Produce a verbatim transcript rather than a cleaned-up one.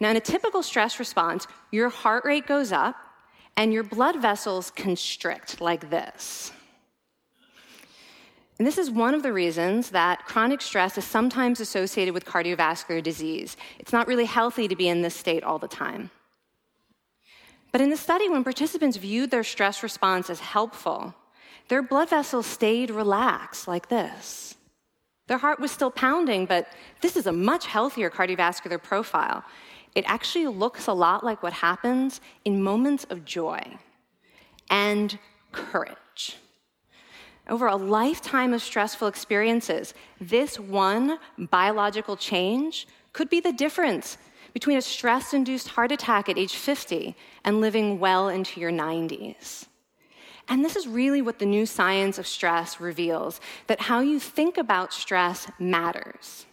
Now, in a typical stress response, your heart rate goes up and your blood vessels constrict like this. And this is one of the reasons that chronic stress is sometimes associated with cardiovascular disease. It's not really healthy to be in this state all the time. But in the study, when participants viewed their stress response as helpful, their blood vessels stayed relaxed like this. Their heart was still pounding, but this is a much healthier cardiovascular profile. It actually looks a lot like what happens in moments of joy and courage. Over a lifetime of stressful experiences, this one biological change could be the difference between a stress-induced heart attack at age fifty and living well into your nineties. And this is really what the new science of stress reveals, that how you think about stress matters.